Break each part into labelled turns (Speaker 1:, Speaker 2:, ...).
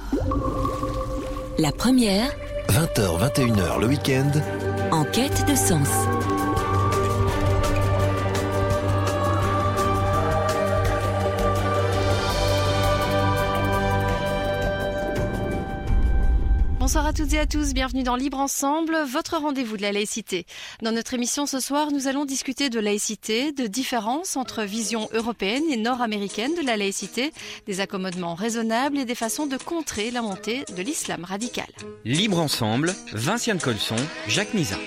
Speaker 1: La première,
Speaker 2: 20h, 21h le week-end,
Speaker 1: en quête de sens.
Speaker 3: Bonsoir à toutes et à tous, bienvenue dans Libre Ensemble, votre rendez-vous de la laïcité. Dans notre émission ce soir, nous allons discuter de laïcité, de différences entre vision européenne et nord-américaine de la laïcité, des accommodements raisonnables et des façons de contrer la montée de l'islam radical.
Speaker 4: Libre Ensemble, Vinciane Colson, Jacques Nizan.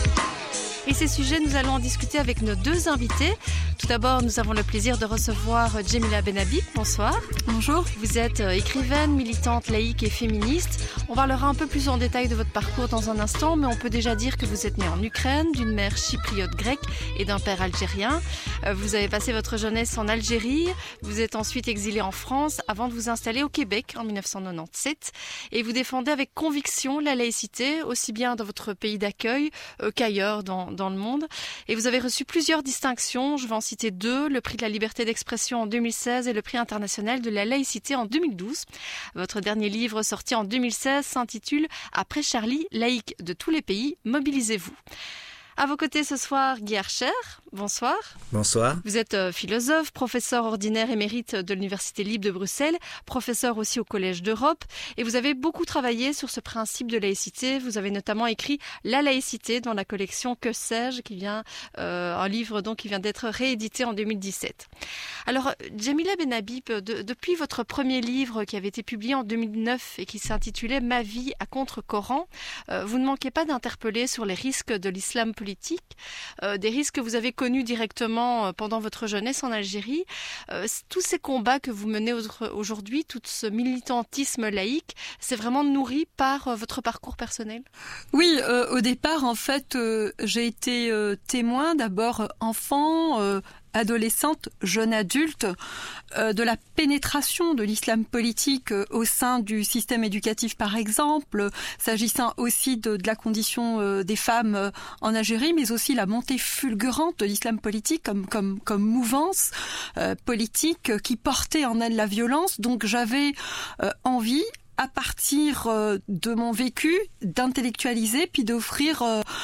Speaker 3: Et ces sujets, nous allons en discuter avec nos deux invités. Tout d'abord, nous avons le plaisir de recevoir Djemila Benhabib. Bonsoir.
Speaker 5: Bonjour.
Speaker 3: Vous êtes écrivaine, militante, laïque et féministe. On parlera un peu plus en détail de votre parcours dans un instant, mais on peut déjà dire que vous êtes née en Ukraine, d'une mère chypriote grecque et d'un père algérien. Vous avez passé votre jeunesse en Algérie. Vous êtes ensuite exilée en France avant de vous installer au Québec en 1997. Et vous défendez avec conviction la laïcité, aussi bien dans votre pays d'accueil qu'ailleurs dans le monde. Et vous avez reçu plusieurs distinctions. Je vais en citer deux, le prix de la liberté d'expression en 2016 et le prix international de la laïcité en 2012. Votre dernier livre sorti en 2016 s'intitule « Après Charlie, laïque de tous les pays, mobilisez-vous ». À vos côtés ce soir, Guy Archer. Bonsoir.
Speaker 6: Bonsoir.
Speaker 3: Vous êtes philosophe, professeur ordinaire émérite de l'Université libre de Bruxelles, professeur aussi au Collège d'Europe, et vous avez beaucoup travaillé sur ce principe de laïcité. Vous avez notamment écrit La laïcité dans la collection Que sais-je, qui vient un livre donc qui vient d'être réédité en 2017. Alors, Djemila Benhabib, depuis votre premier livre qui avait été publié en 2009 et qui s'intitulait Ma vie à contre-Coran, vous ne manquez pas d'interpeller sur les risques de l'islam politique, des risques que vous avez connus directement pendant votre jeunesse en Algérie. Tous ces combats que vous menez aujourd'hui, tout ce militantisme laïque, c'est vraiment nourri par votre parcours personnel?
Speaker 5: Oui, au départ, en fait, j'ai été témoin, d'abord enfant, adolescente, jeune adulte, de la pénétration de l'islam politique au sein du système éducatif, par exemple, s'agissant aussi de la condition des femmes en Algérie, mais aussi la montée fulgurante de l'islam politique comme mouvance politique qui portait en elle la violence. Donc j'avais envie, à partir de mon vécu, d'intellectualiser, puis d'offrir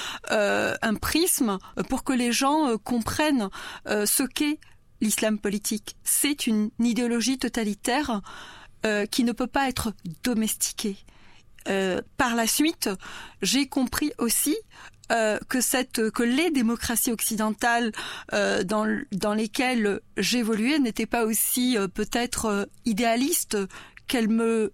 Speaker 5: un prisme pour que les gens comprennent ce qu'est l'islam politique. C'est une idéologie totalitaire qui ne peut pas être domestiquée. Par la suite, j'ai compris aussi que les démocraties occidentales dans lesquelles j'évoluais n'étaient pas aussi peut-être idéalistes qu'elle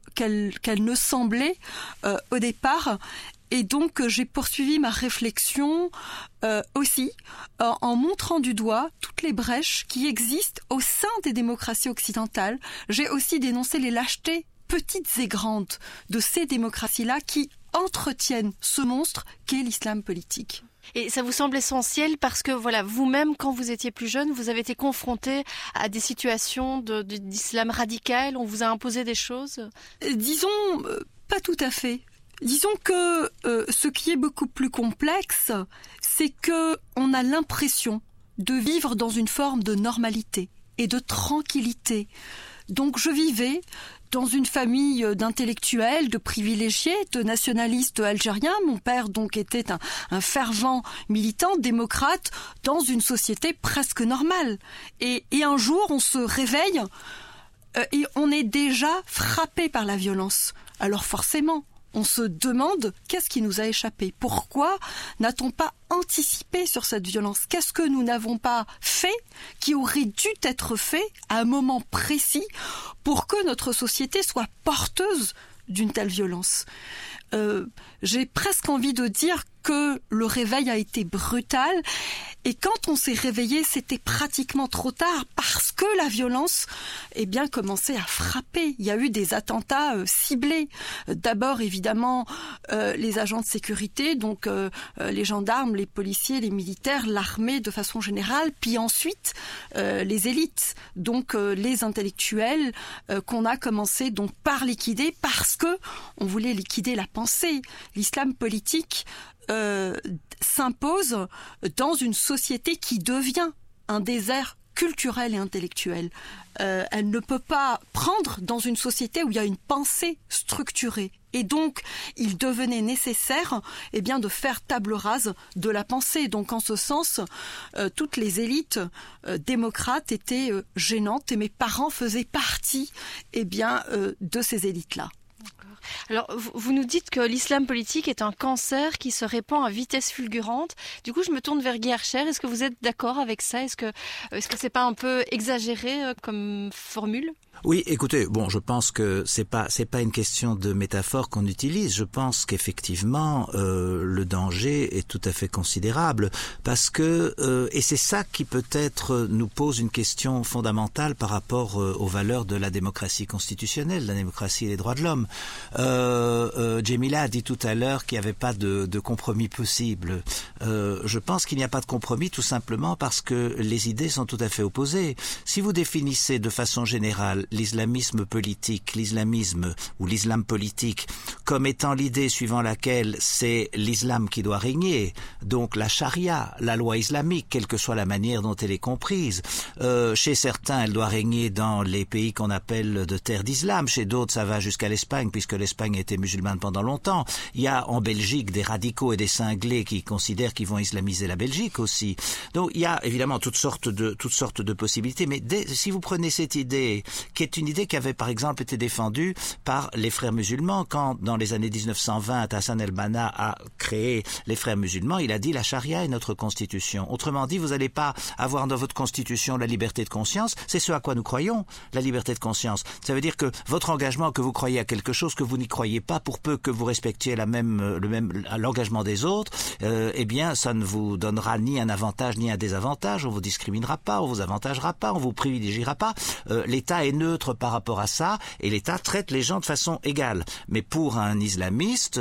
Speaker 5: ne semblait au départ. Et donc, j'ai poursuivi ma réflexion aussi en montrant du doigt toutes les brèches qui existent au sein des démocraties occidentales. J'ai aussi dénoncé les lâchetés petites et grandes de ces démocraties-là qui entretiennent ce monstre qu'est l'islam politique.
Speaker 3: Et ça vous semble essentiel parce que voilà, vous-même, quand vous étiez plus jeune, vous avez été confronté à des situations d'islam radical, on vous a imposé des choses?
Speaker 5: Disons, pas tout à fait. Disons que ce qui est beaucoup plus complexe, c'est que on a l'impression de vivre dans une forme de normalité et de tranquillité. Donc je vivais dans une famille d'intellectuels, de privilégiés, de nationalistes algériens. Mon père donc était un fervent militant démocrate dans une société presque normale. Et un jour, on se réveille et on est déjà frappé par la violence. Alors forcément, on se demande qu'est-ce qui nous a échappé. Pourquoi n'a-t-on pas anticipé sur cette violence? Qu'est-ce que nous n'avons pas fait qui aurait dû être fait à un moment précis pour que notre société soit porteuse d'une telle violence? J'ai presque envie de dire que le réveil a été brutal et quand on s'est réveillé, c'était pratiquement trop tard parce que la violence commençait à frapper. Il y a eu des attentats ciblés. D'abord, évidemment, les agents de sécurité, donc les gendarmes, les policiers, les militaires, l'armée de façon générale, puis ensuite les élites, donc les intellectuels qu'on a commencé donc par liquider parce que on voulait liquider la pensée. L'islam politique s'impose dans une société qui devient un désert culturelle et intellectuelle. Elle ne peut pas prendre dans une société où il y a une pensée structurée. Et donc, il devenait nécessaire de faire table rase de la pensée. Donc, en ce sens, toutes les élites démocrates étaient gênantes et mes parents faisaient partie de ces élites-là.
Speaker 3: Alors, vous nous dites que l'islam politique est un cancer qui se répand à vitesse fulgurante. Du coup, je me tourne vers Guy Archer. Est-ce que vous êtes d'accord avec ça ? Est-ce que c'est pas un peu exagéré comme formule ?
Speaker 6: Oui, écoutez, je pense que c'est pas une question de métaphore qu'on utilise. Je pense qu'effectivement le danger est tout à fait considérable parce que et c'est ça qui peut-être nous pose une question fondamentale par rapport aux valeurs de la démocratie constitutionnelle, la démocratie et les droits de l'homme. Djemila a dit tout à l'heure qu'il n'y avait pas de compromis possible. Je pense qu'il n'y a pas de compromis tout simplement parce que les idées sont tout à fait opposées. Si vous définissez de façon générale l'islamisme politique, l'islamisme ou l'islam politique comme étant l'idée suivant laquelle c'est l'islam qui doit régner, donc la charia, la loi islamique, quelle que soit la manière dont elle est comprise. Chez certains, elle doit régner dans les pays qu'on appelle de terre d'islam, chez d'autres ça va jusqu'à l'Espagne, puisque l'Espagne a été musulmane pendant longtemps. Il y a en Belgique des radicaux et des cinglés qui considèrent qu'ils vont islamiser la Belgique aussi. Donc il y a évidemment toutes sortes de possibilités, mais si vous prenez cette idée qui est une idée qui avait par exemple été défendue par les frères musulmans quand dans les années 1920 Hassan el-Banna a créé les frères musulmans, il a dit la charia est notre constitution. Autrement dit, vous n'allez pas avoir dans votre constitution la liberté de conscience, c'est ce à quoi nous croyons, la liberté de conscience. Ça veut dire que votre engagement, que vous croyez à quelque chose que vous n'y croyez pas, pour peu que vous respectiez l'engagement des autres, ça ne vous donnera ni un avantage ni un désavantage, on vous discriminera pas, on vous avantagera pas, on vous privilégiera pas. L'État est neutre par rapport à ça et l'État traite les gens de façon égale. Mais pour un islamiste,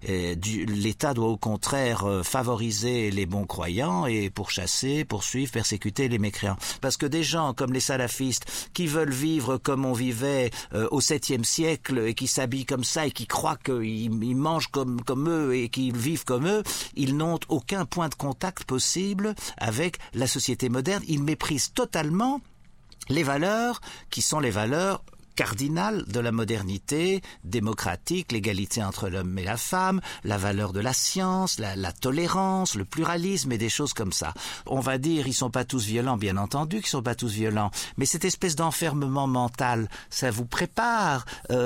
Speaker 6: l'État doit au contraire favoriser les bons croyants et pourchasser, poursuivre, persécuter les mécréants. Parce que des gens comme les salafistes qui veulent vivre comme on vivait au 7e siècle et qui s'habillent comme ça et qui croient qu'ils mangent comme eux et qu'ils vivent comme eux, ils n'ont aucun point de contact possible avec la société moderne. Ils méprisent totalement les valeurs qui sont les valeurs cardinale de la modernité démocratique, l'égalité entre l'homme et la femme, la valeur de la science, la tolérance, le pluralisme et des choses comme ça. On va dire, ils sont pas tous violents, bien entendu qu'ils sont pas tous violents, mais cette espèce d'enfermement mental, ça vous prépare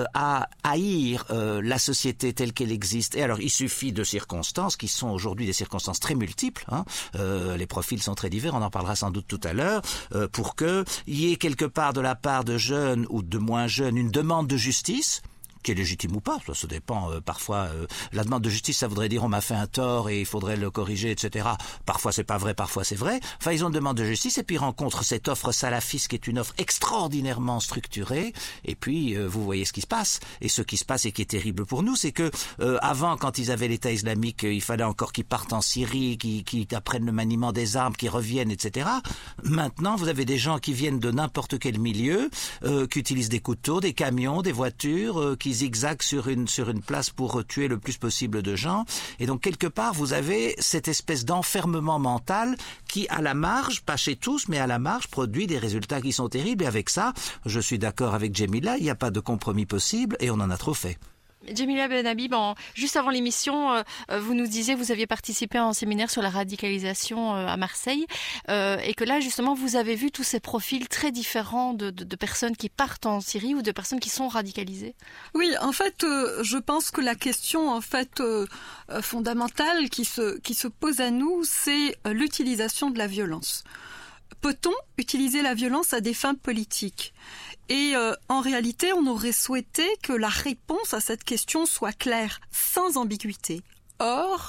Speaker 6: à haïr la société telle qu'elle existe. Et alors, il suffit de circonstances qui sont aujourd'hui des circonstances très multiples, les profils sont très divers, on en parlera sans doute tout à l'heure, pour qu'il y ait quelque part de la part de jeunes ou de moins jeunes une demande de justice, qui est légitime ou pas, ça dépend. Parfois, la demande de justice, ça voudrait dire on m'a fait un tort et il faudrait le corriger, etc. Parfois c'est pas vrai, parfois c'est vrai. Enfin, ils ont une demande de justice et puis ils rencontrent cette offre salafiste qui est une offre extraordinairement structurée. Et puis, vous voyez ce qui se passe. Et ce qui se passe et qui est terrible pour nous, c'est que avant, quand ils avaient l'État islamique, il fallait encore qu'ils partent en Syrie, qu'ils apprennent le maniement des armes, qu'ils reviennent, etc. Maintenant, vous avez des gens qui viennent de n'importe quel milieu, qui utilisent des couteaux, des camions, des voitures, qui zigzag sur une place pour tuer le plus possible de gens. Et donc, quelque part, vous avez cette espèce d'enfermement mental qui, à la marge, pas chez tous, mais à la marge, produit des résultats qui sont terribles. Et avec ça, je suis d'accord avec Djemila, il n'y a pas de compromis possible et on en a trop fait.
Speaker 3: Djemila Benhabib, juste avant l'émission, vous nous disiez que vous aviez participé à un séminaire sur la radicalisation à Marseille et que là, justement, vous avez vu tous ces profils très différents de personnes qui partent en Syrie ou de personnes qui sont radicalisées.
Speaker 5: Oui, en fait, je pense que la question fondamentale qui se pose à nous, c'est l'utilisation de la violence. Peut-on utiliser la violence à des fins politiques ? Et en réalité, on aurait souhaité que la réponse à cette question soit claire, sans ambiguïté. Or,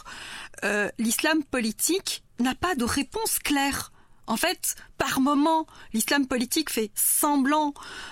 Speaker 5: l'islam politique n'a pas de réponse claire. En fait, par moment, l'islam politique fait semblant,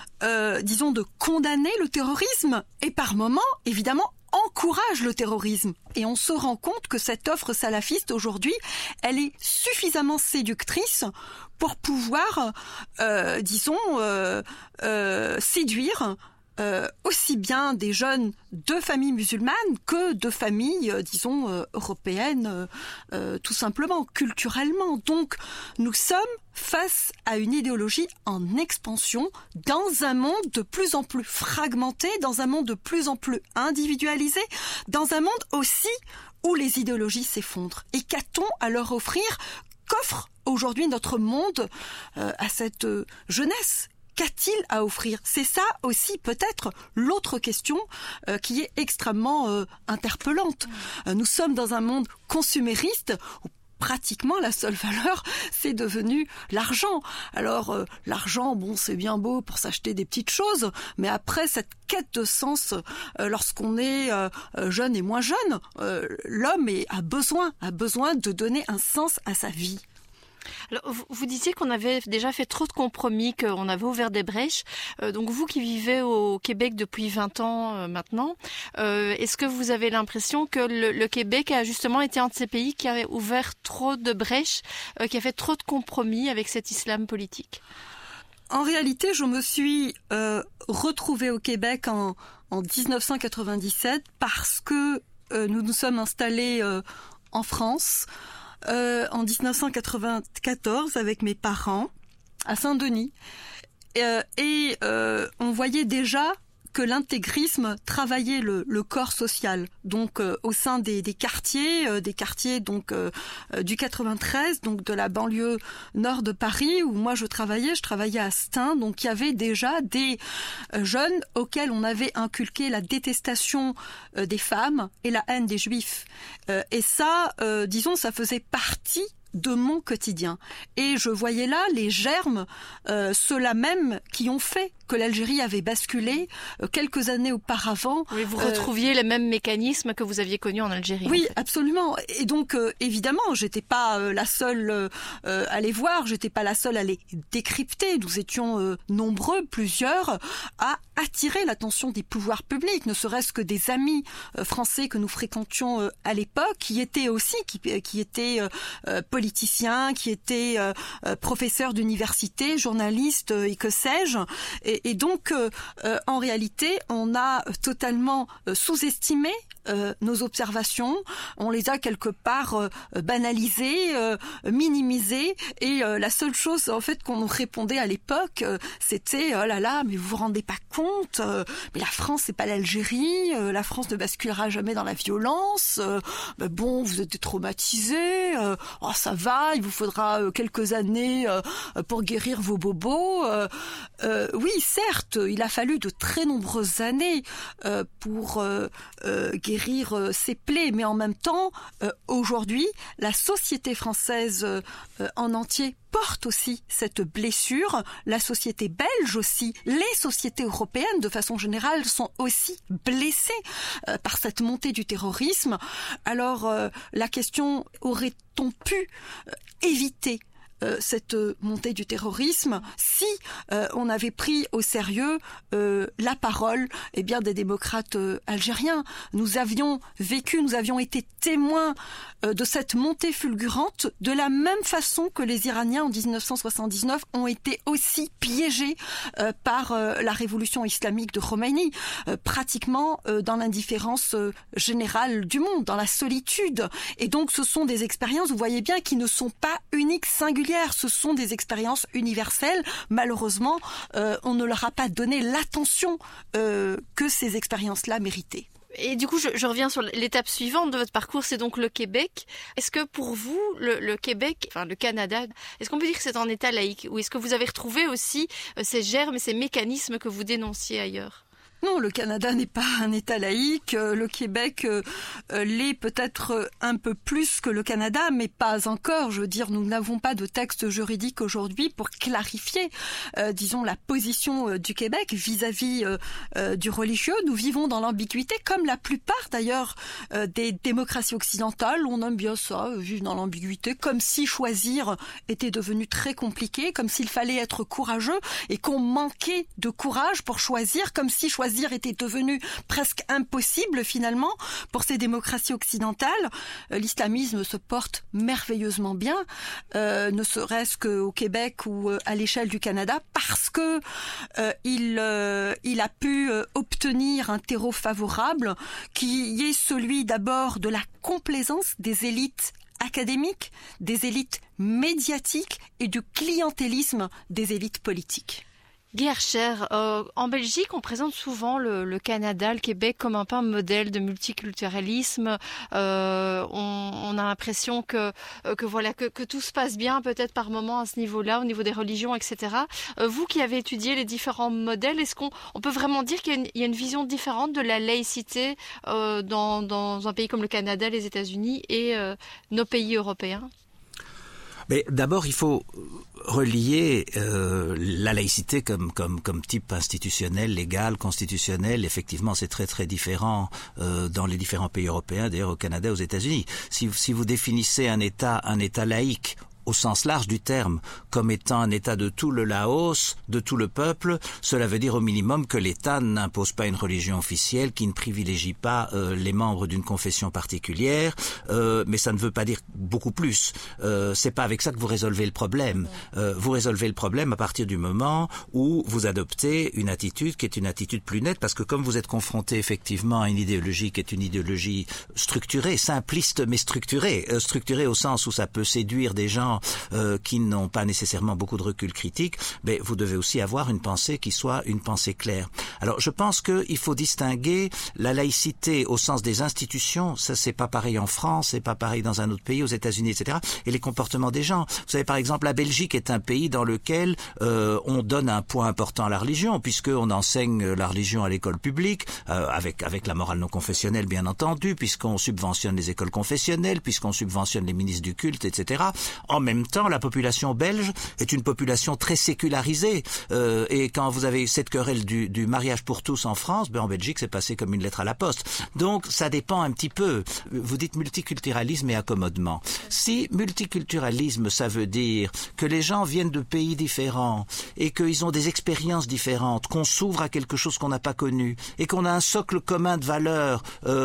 Speaker 5: de condamner le terrorisme, et par moment, évidemment, encourage le terrorisme. Et on se rend compte que cette offre salafiste aujourd'hui, elle est suffisamment séductrice pour pouvoir, séduire aussi bien des jeunes de familles musulmanes que de familles, européennes, tout simplement, culturellement. Donc, nous sommes face à une idéologie en expansion dans un monde de plus en plus fragmenté, dans un monde de plus en plus individualisé, dans un monde aussi où les idéologies s'effondrent. Et qu'a-t-on à leur offrir? Qu'offre aujourd'hui notre monde à cette jeunesse? Qu'a-t-il à offrir? C'est ça aussi peut-être l'autre question qui est extrêmement interpellante. Nous sommes dans un monde consumériste où pratiquement la seule valeur, c'est devenu l'argent. Alors, l'argent, c'est bien beau pour s'acheter des petites choses, mais après, cette quête de sens, lorsqu'on est jeune et moins jeune, l'homme a besoin de donner un sens à sa vie.
Speaker 3: Alors, vous disiez qu'on avait déjà fait trop de compromis, qu'on avait ouvert des brèches. Donc vous qui vivez au Québec depuis 20 ans maintenant, est-ce que vous avez l'impression que le Québec a justement été un de ces pays qui a ouvert trop de brèches, qui a fait trop de compromis avec cet islam politique?
Speaker 5: En réalité, je me suis retrouvée au Québec en 1997 parce que nous nous sommes installés en France en 1994 avec mes parents à Saint-Denis et on voyait déjà que l'intégrisme travaillait le corps social, donc au sein des quartiers donc du 93, donc de la banlieue nord de Paris où moi je travaillais à Stein, donc il y avait déjà des jeunes auxquels on avait inculqué la détestation des femmes et la haine des juifs, et ça, ça faisait partie de mon quotidien. Et je voyais là les germes, ceux-là même qui ont fait que l'Algérie avait basculé quelques années auparavant.
Speaker 3: Oui, vous retrouviez les mêmes mécanismes que vous aviez connus en Algérie.
Speaker 5: Oui, en fait. Absolument. Et donc, évidemment, j'étais pas la seule à les voir, j'étais pas la seule à les décrypter. Nous étions nombreux, plusieurs, à attirer l'attention des pouvoirs publics, ne serait-ce que des amis français que nous fréquentions à l'époque, qui étaient aussi, qui étaient politiciens, qui étaient professeurs d'université, journalistes et que sais-je. Et donc, en réalité, on a totalement sous-estimé nos observations, on les a quelque part banalisées, minimisées, et la seule chose en fait qu'on nous répondait à l'époque, c'était oh là là, mais vous vous rendez pas compte, mais la France c'est pas l'Algérie, la France ne basculera jamais dans la violence, bon vous êtes traumatisés, oh ça va, il vous faudra quelques années pour guérir vos bobos. Oui certes, il a fallu de très nombreuses années pour guérir ses plaies, mais en même temps, aujourd'hui, la société française en entier porte aussi cette blessure, la société belge aussi, les sociétés européennes de façon générale sont aussi blessées par cette montée du terrorisme. Alors la question, aurait-on pu éviter cette montée du terrorisme si on avait pris au sérieux la parole des démocrates algériens. Nous avions été témoins de cette montée fulgurante de la même façon que les Iraniens en 1979 ont été aussi piégés par la révolution islamique de Khomeini, pratiquement dans l'indifférence générale du monde, dans la solitude. Et donc ce sont des expériences, vous voyez bien, qui ne sont pas uniques, singulières. Ce sont des expériences universelles. Malheureusement, on ne leur a pas donné l'attention que ces expériences-là méritaient.
Speaker 3: Et du coup, je reviens sur l'étape suivante de votre parcours, c'est donc le Québec. Est-ce que pour vous, le Québec, enfin le Canada, est-ce qu'on peut dire que c'est un État laïque? Ou est-ce que vous avez retrouvé aussi ces germes et ces mécanismes que vous dénonciez ailleurs?
Speaker 5: Non, le Canada n'est pas un État laïque. Le Québec l'est peut-être un peu plus que le Canada, mais pas encore. Je veux dire, nous n'avons pas de texte juridique aujourd'hui pour clarifier, la position du Québec vis-à-vis du religieux. Nous vivons dans l'ambiguïté, comme la plupart d'ailleurs des démocraties occidentales. On aime bien ça, vivre dans l'ambiguïté, comme si choisir était devenu très compliqué, comme s'il fallait être courageux et qu'on manquait de courage pour choisir, comme si choisir choisir était devenu presque impossible finalement pour ces démocraties occidentales. L'islamisme se porte merveilleusement bien, ne serait-ce qu'au Québec ou à l'échelle du Canada, parce que il a pu obtenir un terreau favorable qui est celui d'abord de la complaisance des élites académiques, des élites médiatiques et du clientélisme des élites politiques.
Speaker 3: Guy Hercher, en Belgique, on présente souvent le Canada, le Québec comme un peu un modèle de multiculturalisme. On a l'impression que tout se passe bien, peut-être par moment à ce niveau-là, au niveau des religions, etc. Vous qui avez étudié les différents modèles, est-ce qu'on peut vraiment dire qu'il y a une vision différente de la laïcité dans un pays comme le Canada, les États-Unis et nos pays européens ?
Speaker 6: Mais d'abord, il faut relier la laïcité comme type institutionnel, légal, constitutionnel. Effectivement, c'est très très différent dans les différents pays européens, d'ailleurs au Canada, aux États-Unis. Si vous définissez un État laïque au sens large du terme, comme étant un État de tout le Laos, de tout le peuple, cela veut dire au minimum que l'État n'impose pas une religion officielle, qui ne privilégie pas les membres d'une confession particulière, mais ça ne veut pas dire beaucoup plus. C'est pas avec ça que vous résolvez le problème. Vous résolvez le problème à partir du moment où vous adoptez une attitude qui est une attitude plus nette, parce que comme vous êtes confronté effectivement à une idéologie qui est une idéologie structurée, simpliste mais structurée au sens où ça peut séduire des gens qui n'ont pas nécessairement beaucoup de recul critique, mais vous devez aussi avoir une pensée qui soit une pensée claire. Alors je pense qu'il faut distinguer la laïcité au sens des institutions, ça c'est pas pareil en France, c'est pas pareil dans un autre pays, aux États-Unis, etc., et les comportements des gens. Vous savez par exemple, la Belgique est un pays dans lequel on donne un poids important à la religion, puisqu'on enseigne la religion à l'école publique, avec la morale non confessionnelle bien entendu, puisqu'on subventionne les écoles confessionnelles, puisqu'on subventionne les ministres du culte, etc. En même temps, la population belge est une population très sécularisée. Et quand vous avez cette querelle du mariage pour tous en France, en Belgique, c'est passé comme une lettre à la poste. Donc, ça dépend un petit peu. Vous dites multiculturalisme et accommodement. Si multiculturalisme, ça veut dire que les gens viennent de pays différents et qu'ils ont des expériences différentes, qu'on s'ouvre à quelque chose qu'on n'a pas connu et qu'on a un socle commun de valeurs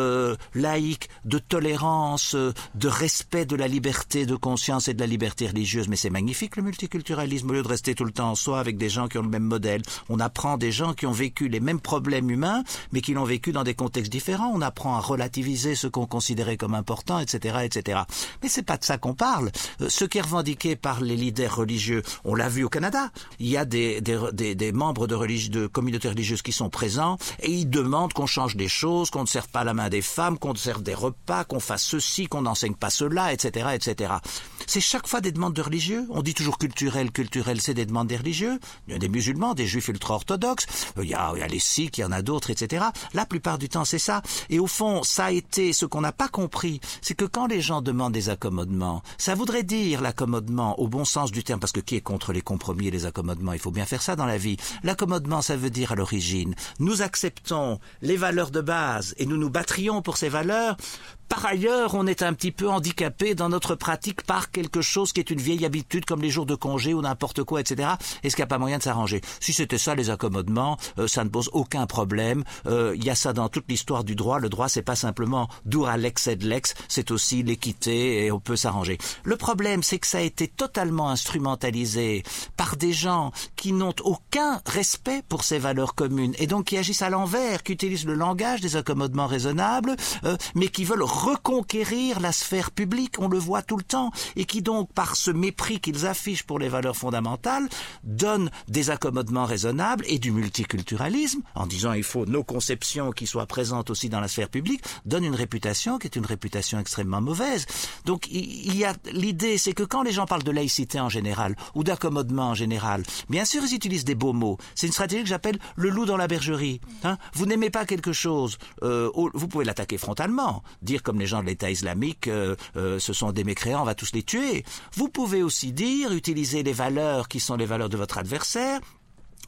Speaker 6: laïques, de tolérance, de respect de la liberté de conscience et de la liberté religieuse, mais c'est magnifique le multiculturalisme, au lieu de rester tout le temps en soi avec des gens qui ont le même modèle. On apprend des gens qui ont vécu les mêmes problèmes humains, mais qui l'ont vécu dans des contextes différents. On apprend à relativiser ce qu'on considérait comme important, etc., etc. Mais c'est pas de ça qu'on parle. Ce qui est revendiqué par les leaders religieux, on l'a vu au Canada. Il y a des membres de communautés religieuses qui sont présents et ils demandent qu'on change des choses, qu'on ne serve pas la main des femmes, qu'on serve des repas, qu'on fasse ceci, qu'on n'enseigne pas cela, etc., etc. C'est chaque fois des demandes de religieux. On dit toujours culturel, c'est des demandes des religieux. Il y a des musulmans, des juifs ultra-orthodoxes, il y a les sikhs, il y en a d'autres, etc. La plupart du temps, c'est ça. Et au fond, ça a été ce qu'on n'a pas compris, c'est que quand les gens demandent des accommodements, ça voudrait dire l'accommodement au bon sens du terme, parce que qui est contre les compromis et les accommodements? Il faut bien faire ça dans la vie. L'accommodement, ça veut dire à l'origine, nous acceptons les valeurs de base et nous nous battrions pour ces valeurs. Par ailleurs, on est un petit peu handicapé dans notre pratique par quelque chose qui est une vieille habitude comme les jours de congé ou n'importe quoi, etc. Est-ce qu'il n'y a pas moyen de s'arranger? Si c'était ça les accommodements, ça ne pose aucun problème. Il y a ça dans toute l'histoire du droit. Le droit, c'est pas simplement dura lex sed lex, c'est aussi l'équité et on peut s'arranger. Le problème, c'est que ça a été totalement instrumentalisé par des gens qui n'ont aucun respect pour ces valeurs communes et donc qui agissent à l'envers, qui utilisent le langage des accommodements raisonnables, mais qui veulent reconquérir la sphère publique, on le voit tout le temps, et qui donc, par ce mépris qu'ils affichent pour les valeurs fondamentales, donnent des accommodements raisonnables et du multiculturalisme, en disant il faut nos conceptions qui soient présentes aussi dans la sphère publique, donnent une réputation qui est une réputation extrêmement mauvaise. Donc il y a l'idée, c'est que quand les gens parlent de laïcité en général, ou d'accommodement en général, bien sûr ils utilisent des beaux mots. C'est une stratégie que j'appelle le loup dans la bergerie. Vous n'aimez pas quelque chose, vous pouvez l'attaquer frontalement, dire comme les gens de l'État islamique, ce sont des mécréants, on va tous les tuer. Vous pouvez aussi dire, utiliser les valeurs qui sont les valeurs de votre adversaire,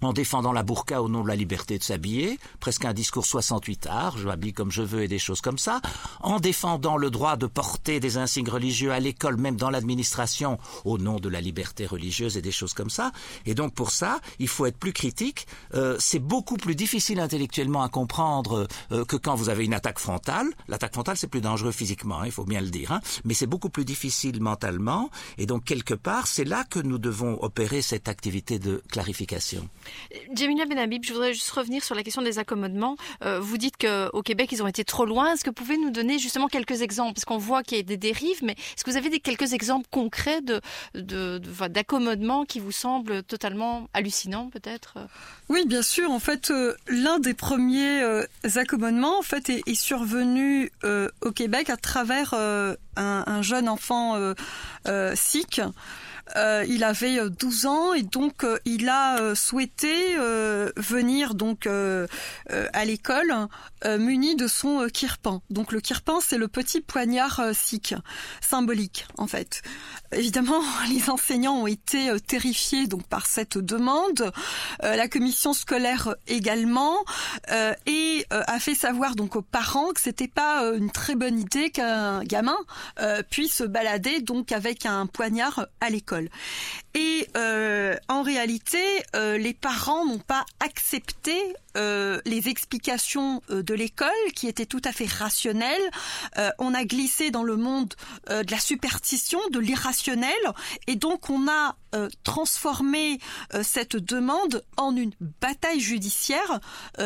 Speaker 6: en défendant la burqa au nom de la liberté de s'habiller, presque un discours 68 art, je m'habille comme je veux et des choses comme ça, en défendant le droit de porter des insignes religieux à l'école, même dans l'administration, au nom de la liberté religieuse et des choses comme ça. Et donc pour ça, il faut être plus critique. C'est beaucoup plus difficile intellectuellement à comprendre que quand vous avez une attaque frontale. L'attaque frontale, c'est plus dangereux physiquement, hein, il faut bien le dire, hein, mais c'est beaucoup plus difficile mentalement. Et donc quelque part, c'est là que nous devons opérer cette activité de clarification.
Speaker 3: Djamila Benhabib, je voudrais juste revenir sur la question des accommodements. Vous dites qu'au Québec, ils ont été trop loin. Est-ce que vous pouvez nous donner justement quelques exemples? Parce qu'on voit qu'il y a des dérives, mais est-ce que vous avez quelques exemples concrets d'accommodements qui vous semblent totalement hallucinants, peut-être?
Speaker 5: Oui, bien sûr. En fait, l'un des premiers accommodements en fait, est survenu au Québec à travers un jeune enfant sikh. Il avait 12 ans et donc il a souhaité venir donc à l'école muni de son kirpan. Donc le kirpan, c'est le petit poignard sikh, symbolique en fait. Évidemment, les enseignants ont été terrifiés donc par cette demande. La commission scolaire également et a fait savoir donc aux parents que c'était pas une très bonne idée qu'un gamin puisse se balader donc avec un poignard à l'école. Et en réalité, les parents n'ont pas accepté les explications de l'école qui étaient tout à fait rationnelles. On a glissé dans le monde de la superstition, de l'irrationnel, et donc on a transformé cette demande en une bataille judiciaire.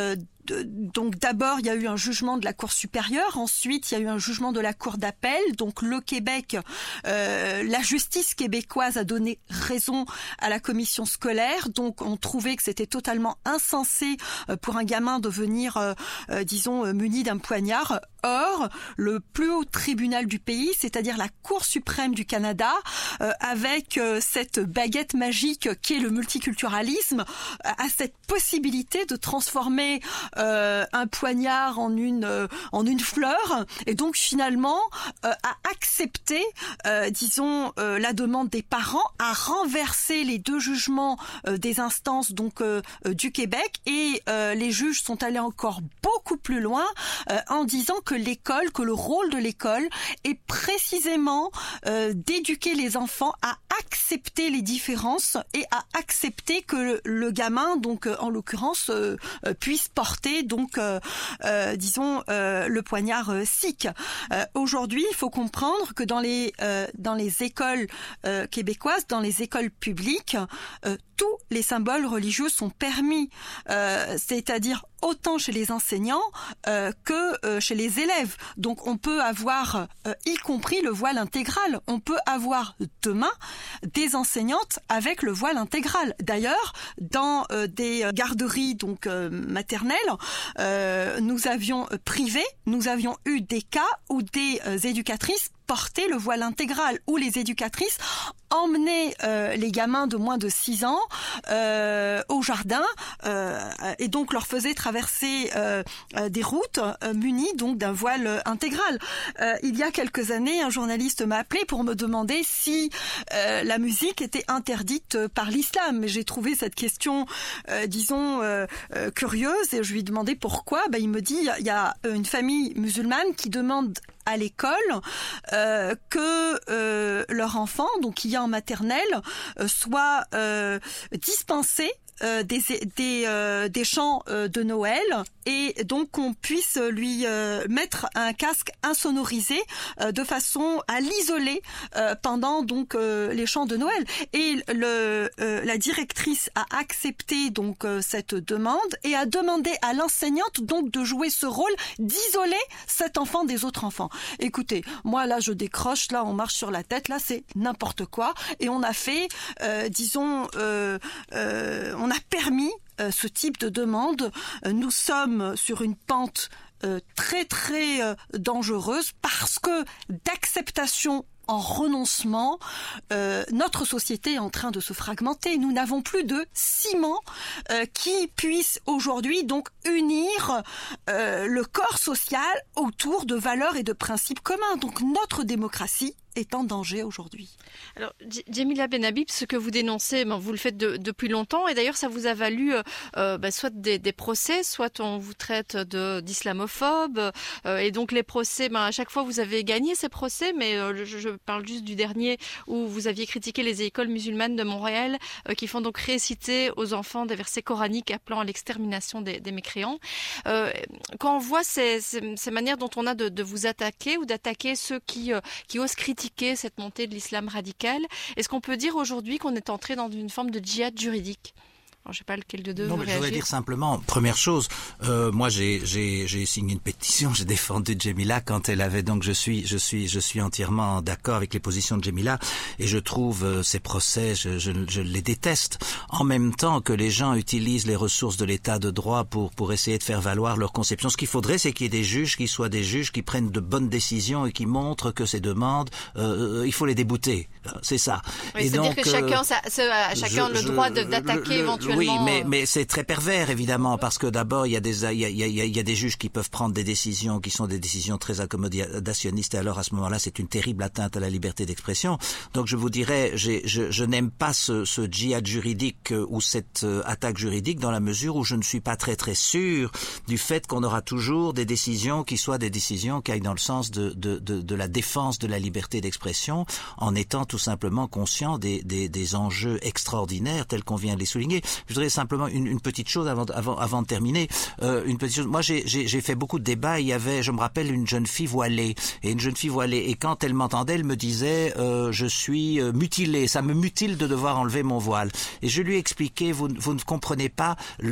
Speaker 5: Donc d'abord, il y a eu un jugement de la Cour supérieure, ensuite il y a eu un jugement de la Cour d'appel. Donc le Québec, la justice québécoise a donné raison à la commission scolaire. Donc on trouvait que c'était totalement insensé pour un gamin de venir, disons, muni d'un poignard. Or, le plus haut tribunal du pays, c'est-à-dire la Cour suprême du Canada, avec cette baguette magique qui est le multiculturalisme, a cette possibilité de transformer un poignard en une fleur, et donc finalement a accepté, disons, la demande des parents, a renversé les deux jugements des instances donc du Québec, et les juges sont allés encore beaucoup plus loin en disant que l'école, que le rôle de l'école est précisément d'éduquer les enfants à accepter les différences et à accepter que le gamin, donc en l'occurrence, puisse porter donc, disons, le poignard sikh. Aujourd'hui, il faut comprendre que dans les écoles québécoises, dans les écoles publiques, tous les symboles religieux sont permis, c'est-à-dire autant chez les enseignants que chez les élèves. Donc on peut avoir, y compris le voile intégral, on peut avoir demain des enseignantes avec le voile intégral. D'ailleurs, dans des garderies donc maternelles, nous avions eu des cas où des éducatrices porter le voile intégral, où les éducatrices emmenaient les gamins de moins de 6 ans au jardin et donc leur faisaient traverser des routes munies donc d'un voile intégral. Il y a quelques années, un journaliste m'a appelé pour me demander si la musique était interdite par l'islam. Mais j'ai trouvé cette question, disons, curieuse, et je lui ai demandé pourquoi. Il me dit, il y a une famille musulmane qui demande à l'école que leur enfant, donc qui est en maternelle, soit dispensé des chants de Noël, et donc qu'on puisse lui mettre un casque insonorisé de façon à l'isoler pendant donc les chants de Noël. Et la directrice a accepté donc cette demande et a demandé à l'enseignante donc de jouer ce rôle d'isoler cet enfant des autres enfants. Écoutez, moi là je décroche, là on marche sur la tête, là c'est n'importe quoi, et on a fait, disons, on a permis ce type de demande. Nous sommes sur une pente très très dangereuse, parce que d'acceptation en renoncement, notre société est en train de se fragmenter. Nous n'avons plus de ciment qui puisse aujourd'hui donc unir le corps social autour de valeurs et de principes communs. Donc notre démocratie est en danger aujourd'hui.
Speaker 3: Alors, Djemila Benhabib, ce que vous dénoncez, vous le faites depuis longtemps, et d'ailleurs ça vous a valu soit des procès, soit on vous traite d'islamophobe, et donc les procès, à chaque fois vous avez gagné ces procès, mais je parle juste du dernier où vous aviez critiqué les écoles musulmanes de Montréal qui font donc réciter aux enfants des versets coraniques appelant à l'extermination des mécréants. Quand on voit ces manières dont on a de vous attaquer ou d'attaquer ceux qui osent critiquer cette montée de l'islam radical, est-ce qu'on peut dire aujourd'hui qu'on est entré dans une forme de djihad juridique ? Alors, je ne sais pas lequel de deux veut réagir.
Speaker 6: Je voudrais dire simplement, première chose, moi j'ai signé une pétition, j'ai défendu Djemila quand elle avait, donc je suis entièrement d'accord avec les positions de Djemila, et je trouve ces procès, je les déteste. En même temps que les gens utilisent les ressources de l'état de droit pour essayer de faire valoir leur conception, ce qu'il faudrait, c'est qu'il y ait des juges qui soient des juges qui prennent de bonnes décisions et qui montrent que ces demandes, il faut les débouter. C'est ça.
Speaker 3: Oui, c'est-à-dire que chacun a le droit d'attaquer éventuellement.
Speaker 6: Oui, mais c'est très pervers évidemment, parce que d'abord il y a des juges qui peuvent prendre des décisions qui sont des décisions très accommodationnistes, et alors à ce moment-là c'est une terrible atteinte à la liberté d'expression. Donc je vous dirais, je n'aime pas ce djihad juridique ou cette attaque juridique, dans la mesure où je ne suis pas très sûr du fait qu'on aura toujours des décisions qui soient des décisions qui aillent dans le sens de la défense de la liberté d'expression, en étant tout simplement conscient des enjeux extraordinaires tels qu'on vient de les souligner. Je voudrais simplement une petite chose avant de terminer. Une petite chose. Moi, j'ai fait beaucoup de débats. Il y avait, je me rappelle, une jeune fille voilée. Et quand elle m'entendait, elle me disait, je suis mutilée. Ça me mutile de devoir enlever mon voile. Et je lui ai expliqué, vous ne comprenez pas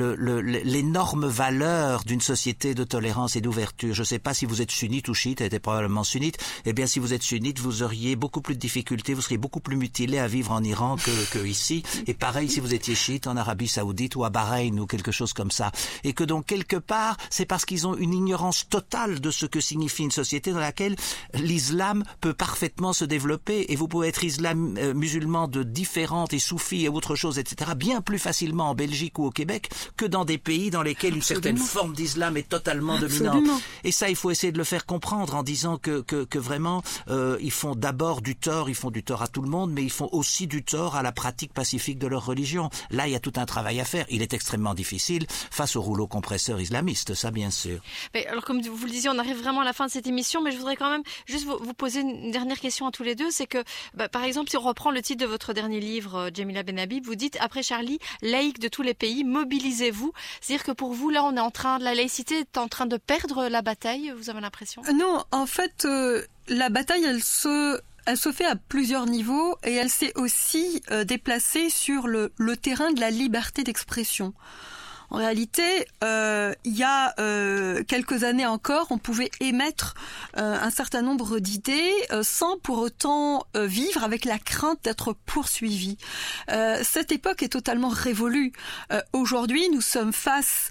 Speaker 6: l'énorme valeur d'une société de tolérance et d'ouverture. Je ne sais pas si vous êtes sunnite ou chiite. Elle était probablement sunnite. Eh bien, si vous êtes sunnite, vous auriez beaucoup plus de difficultés. Vous seriez beaucoup plus mutilé à vivre en Iran que ici. Et pareil, si vous étiez chiite en Arabie Saoudite ou à Bahreïn ou quelque chose comme ça. Et que donc quelque part, c'est parce qu'ils ont une ignorance totale de ce que signifie une société dans laquelle l'islam peut parfaitement se développer, et vous pouvez être musulman de différentes et soufi et autre chose, etc., bien plus facilement en Belgique ou au Québec que dans des pays dans lesquels une certaine forme d'islam est totalement dominante. Et ça, il faut essayer de le faire comprendre en disant que vraiment, ils font d'abord du tort, ils font du tort à tout le monde, mais ils font aussi du tort à la pratique pacifique de leur religion. Là, il y a tout un travail à faire. Il est extrêmement difficile face au rouleau compresseur islamiste, ça bien sûr.
Speaker 3: Mais alors, comme vous le disiez, on arrive vraiment à la fin de cette émission, mais je voudrais quand même juste vous poser une dernière question à tous les deux. C'est que, par exemple, si on reprend le titre de votre dernier livre, Djemila Benhabib, vous dites, après Charlie, laïcs de tous les pays, mobilisez-vous. C'est-à-dire que pour vous, là, la laïcité est en train de perdre la bataille, vous avez l'impression ?
Speaker 5: Non, en fait, la bataille, elle se fait à plusieurs niveaux, et elle s'est aussi déplacée sur le terrain de la liberté d'expression. En réalité, il y a quelques années encore, on pouvait émettre un certain nombre d'idées sans pour autant vivre avec la crainte d'être poursuivi. Cette époque est totalement révolue. Aujourd'hui, nous sommes face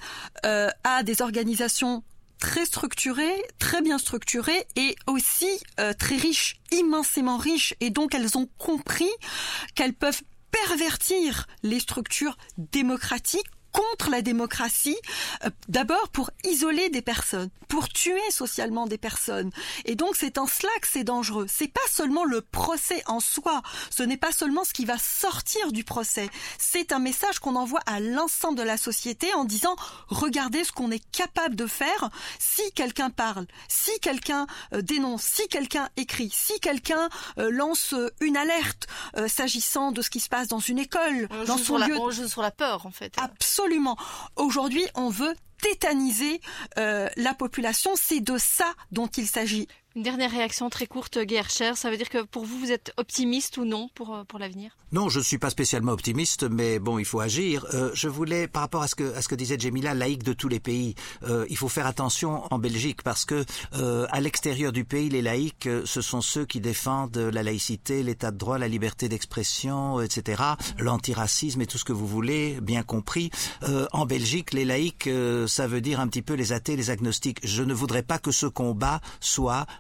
Speaker 5: à des organisations très structurées, très bien structurées, et aussi très riches, immensément riches, et donc elles ont compris qu'elles peuvent pervertir les structures démocratiques contre la démocratie, d'abord pour isoler des personnes, pour tuer socialement des personnes. Et donc c'est en cela que c'est dangereux. C'est pas seulement le procès en soi, ce n'est pas seulement ce qui va sortir du procès. C'est un message qu'on envoie à l'ensemble de la société en disant « Regardez ce qu'on est capable de faire si quelqu'un parle, si quelqu'un dénonce, si quelqu'un écrit, si quelqu'un lance une alerte s'agissant de ce qui se passe dans une école, dans son lieu. »
Speaker 3: On joue sur la peur, en fait.
Speaker 5: Absolument. Aujourd'hui, on veut tétaniser la population. C'est de ça dont il s'agit.
Speaker 3: Une dernière réaction très courte, Guy Hercher. Ça veut dire que pour vous êtes optimiste ou non pour l'avenir ?
Speaker 6: Non, je ne suis pas spécialement optimiste, mais bon, il faut agir. Je voulais, par rapport à ce que disait Djemila, laïcs de tous les pays, il faut faire attention en Belgique, parce que à l'extérieur du pays, les laïcs, ce sont ceux qui défendent la laïcité, l'état de droit, la liberté d'expression, etc., l'antiracisme et tout ce que vous voulez, bien compris. En Belgique, les laïcs, ça veut dire un petit peu les athées, les agnostiques. Je ne voudrais pas que ce combat soit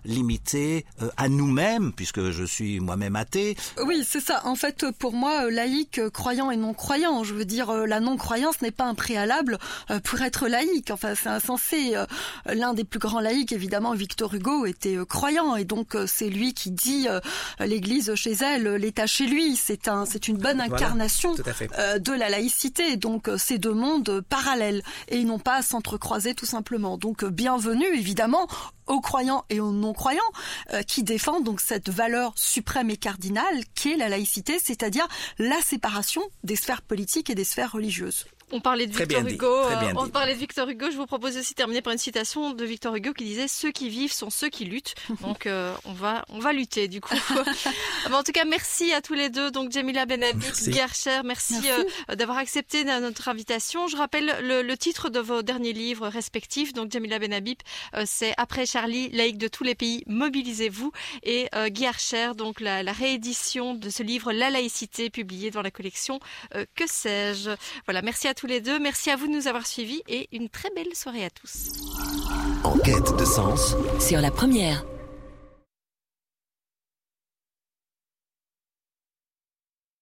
Speaker 6: limitée à nous-mêmes, puisque je suis moi-même athée.
Speaker 5: Oui, c'est ça. En fait, pour moi, laïque, croyant et non-croyant. Je veux dire, la non-croyance n'est pas un préalable pour être laïque. Enfin, c'est insensé. L'un des plus grands laïcs, évidemment, Victor Hugo, était croyant. Et donc, c'est lui qui dit l'Église chez elle, l'État chez lui. C'est une bonne incarnation de la laïcité. Donc, c'est deux mondes parallèles. Et ils n'ont pas à s'entrecroiser, tout simplement. Donc, bienvenue, évidemment, aux croyants et aux non-croyants qui défendent donc cette valeur suprême et cardinale qu'est la laïcité, c'est-à-dire la séparation des sphères politiques et des sphères religieuses.
Speaker 3: On parlait de Victor Hugo. Je vous propose aussi de terminer par une citation de Victor Hugo qui disait « Ceux qui vivent sont ceux qui luttent ». Donc on va lutter du coup. En tout cas, merci à tous les deux. Donc Djamila Benhabib, Guy Archer, merci. D'avoir accepté notre invitation. Je rappelle le titre de vos derniers livres respectifs. Donc Djamila Benhabib, c'est Après Charlie, laïque de tous les pays, mobilisez-vous. Et Guy Archer, donc la réédition de ce livre La laïcité, publié dans la collection Que sais-je. Voilà, merci à tous les deux. Merci à vous de nous avoir suivis et une très belle soirée à tous.
Speaker 2: En quête de sens
Speaker 1: sur la première.